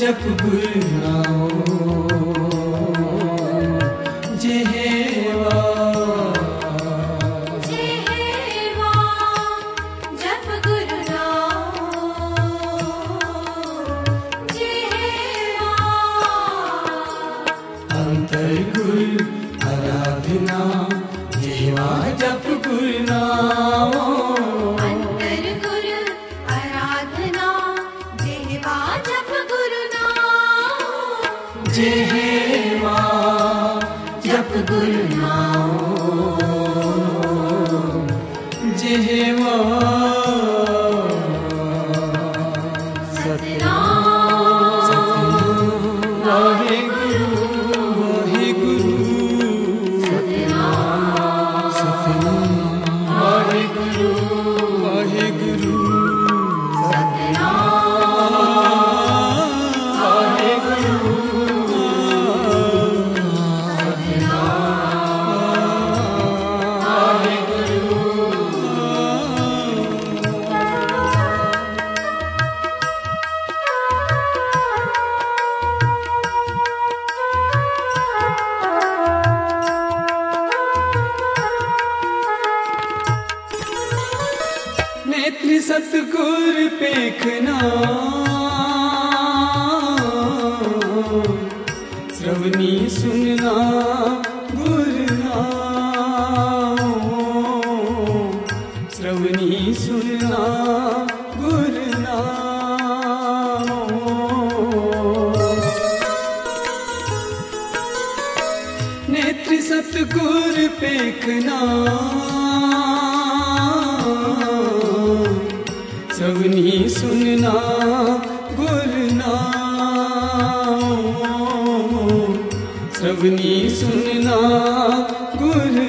जप गुरु नाम जेहेवा जेहेवा जप गुरु नाम जेहेवा अंतर गुरु आराधना जेहेवा जप गुरु नाम अंतर गुरु आराधना जेहेवा जप गुरु नाम जेहेवा जप गुरु नाम जेहेवा सतनाम वाहेगुरु वाहेगुरु सतनाम वाहेगुरु वाहेगुरु नेत्र सतगुर पेखना श्रवणी सुनना गुरु नाम श्रवणी सुनना गुरु नाम नेत्र सतगुर पेखना श्रवणी सुनना गुरु नाम श्रवणी सुनना गुरु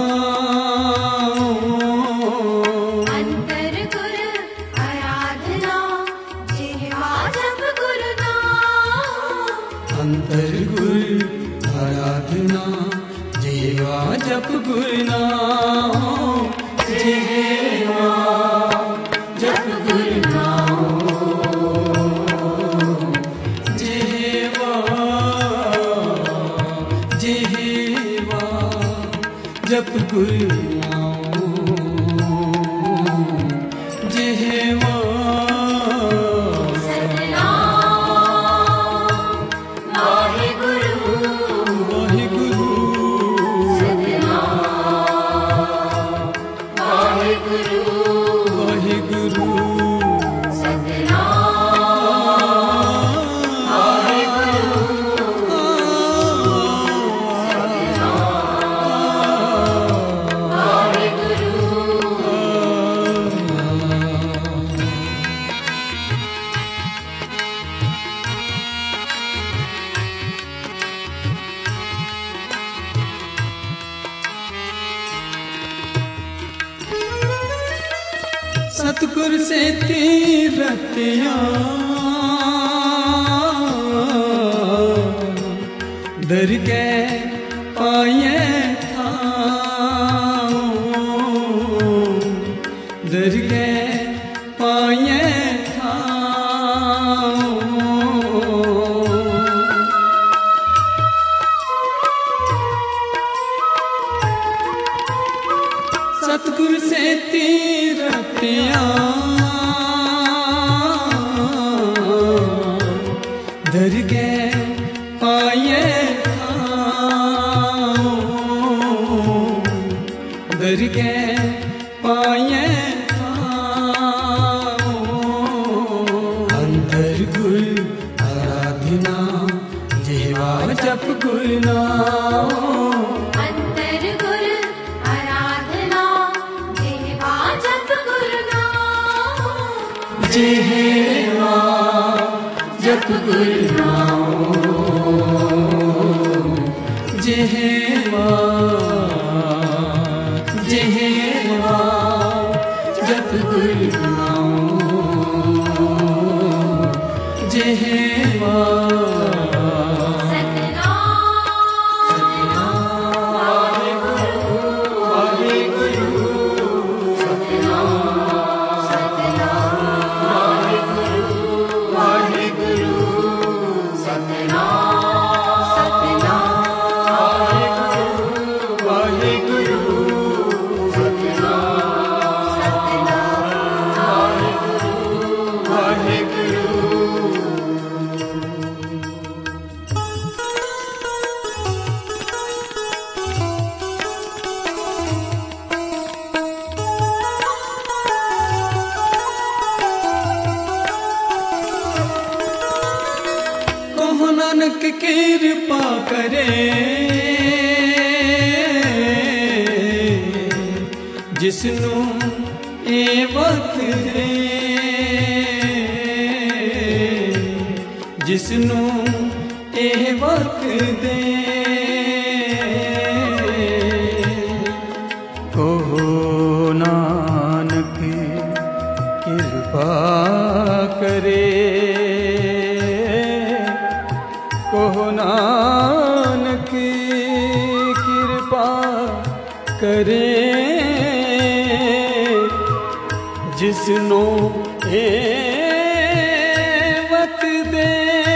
नाम अंतर गुरु आराधना जेहेवा जप गुरु नाम अंतर गुरु आराधना जेहेवा जप गुरु नाम जेहेवा जप गुरु नाम जेहेवा जेहेवा जप गुरु नाम जेहेवा सतनाम वाहेगुरु वाहेगुरु सतनाम वाहेगुरु वाहेगुरु सतगुर से तीरतिया दर के पाए था दर के पाए था सतगुर से तीरतिया दर के पाए था दर के पाए था अंतर गुरु आराधना जेहेवा जप गुरु नाम अंतर गुरु आराधना जेहेवा जप गुरु नाम जेहेवा जप गुरु नाम जेहेवा जेहेवा जप गुरु नाम जेहेवा सतनाम वाहेगुरु सतनाम वाहेगुरु वाहेगुरु सतनाम वाहेगुरु कहो नानक कृपा करे जिसनू ए वक्त दे जिसनू ए वक्त दे कहो नानक कृपा करे कहो नानक कृपा करे जिसनो ए वत दे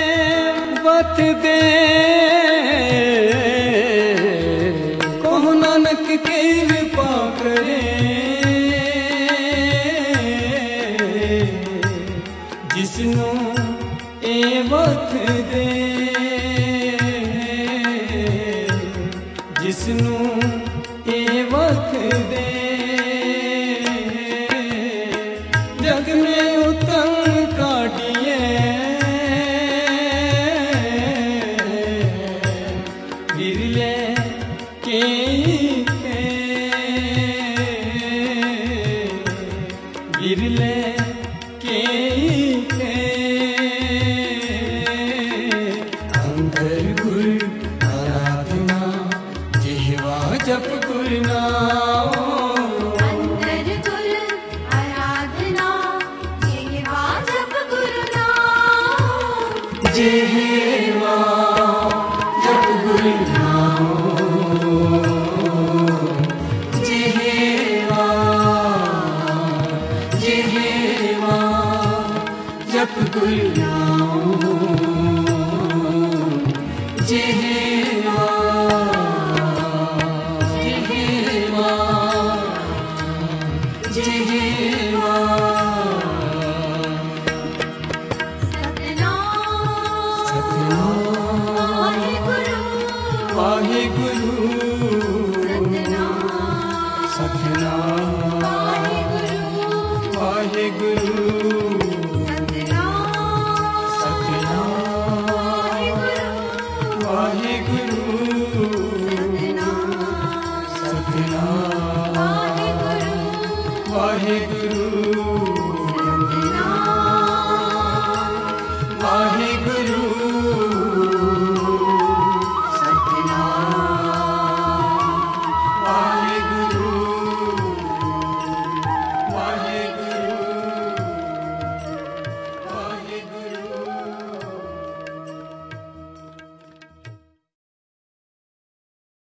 कहो नानक कृपा करे जिसनो ए वत दे जिसनू ए वक्त दे जग में उत्तम काटिए बिरले के बिरले के अंतर गुरु आराधना जिह्वा जप गुरु नाम अंतर गुरु आराधना जिह्वा जप गुरु नाम जिह्वा जप गुरु नाम जिह्वा जिह्वा जप गुरु नाम जिह्वा जिह्वा वाहेगुरु सतनाम वाहेगुरु सतनाम वाहेगुरु सतनाम वाहेगुरु